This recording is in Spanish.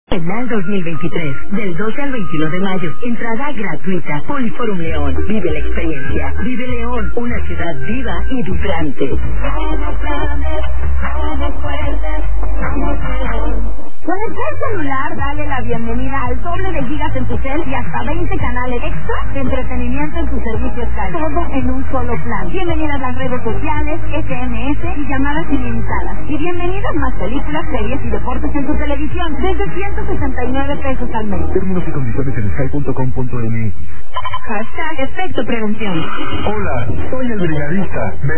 Bienal 2023, del 12 al 21 de mayo, entrada gratuita, Poliforum León, vive la experiencia, vive León, una ciudad viva y vibrante. Somos grandes, somos fuertes, somos León. Con el plan celular, dale la bienvenida al doble de gigas en tu cel y hasta 20 canales extra de entretenimiento en tu servicio Sky. Todo en un solo plan. Bienvenidas las redes sociales, SMS y llamadas ilimitadas. Y bienvenidas más películas, series y deportes en tu televisión desde 169 pesos al mes. Términos y condiciones en sky.com.mx. Hashtag Efecto Prevención. Hola, soy el brigadista.